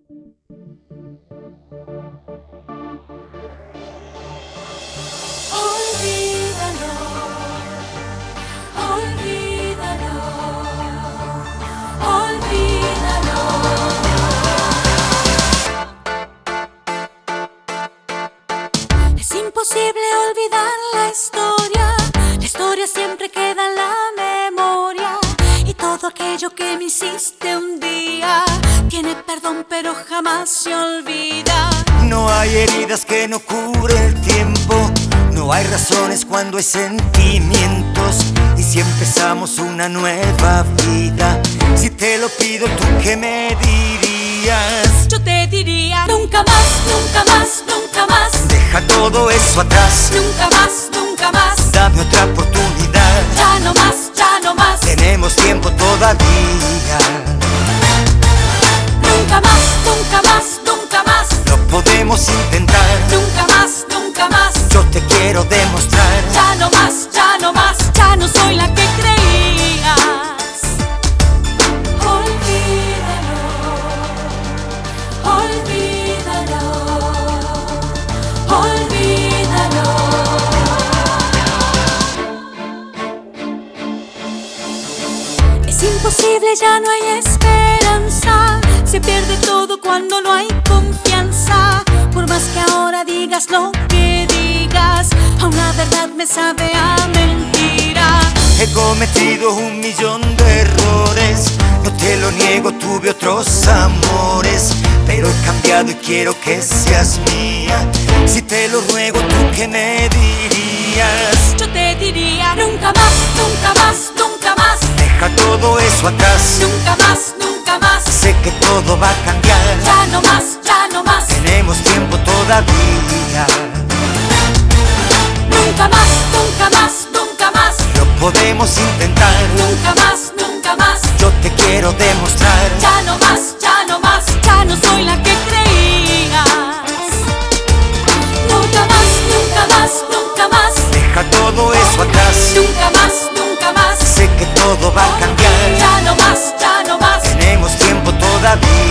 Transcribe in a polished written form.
Olvídalo, olvídalo, olvídalo. Es imposible olvidar la historia siempre queda en la memoria. Y todo aquello que me hiciste un día tiene perdón pero jamás se olvida. No hay heridas que no cure el tiempo, no hay razones cuando hay sentimientos. Y si empezamos una nueva vida, si te lo pido, ¿tú qué me dirías? Yo te diría: nunca más, nunca más, nunca más. Deja todo eso atrás, Nunca más, nunca más. dame otra oportunidad. Ya no más, ya no más. Tenemos tiempo todavía. Nunca más, nunca más, nunca más. Lo podemos intentar. Nunca más, nunca más. Yo te quiero demostrar. Ya no más, ya no más. Ya no soy la que creías. Olvídalo, olvídalo, olvídalo. Es imposible, ya no hay esperanza. Se pierde todo cuando no hay confianza. Por más que ahora digas lo que digas, aún la verdad me sabe a mentira. He cometido 1.000.000 de errores, no te lo niego, tuve otros amores, pero he cambiado y quiero que seas mía. Si te lo ruego, ¿tú qué me dirías? Yo te diría: nunca más, nunca más, nunca más. Deja todo eso atrás. Nunca más, nunca más. Sé que todo va a cambiar. Ya no más, ya no más. Tenemos tiempo todavía. Nunca más, nunca más, nunca más. Lo podemos intentar. Nunca más, nunca más. Yo te quiero demostrar. Ya no más, ya no más. Ya no soy la que creías. Nunca más, nunca más, nunca más. Deja todo eso atrás. Nunca más, nunca más. Sé que todo va a cambiar. Ya no más, ya no más. Tenemos tiempo todavía.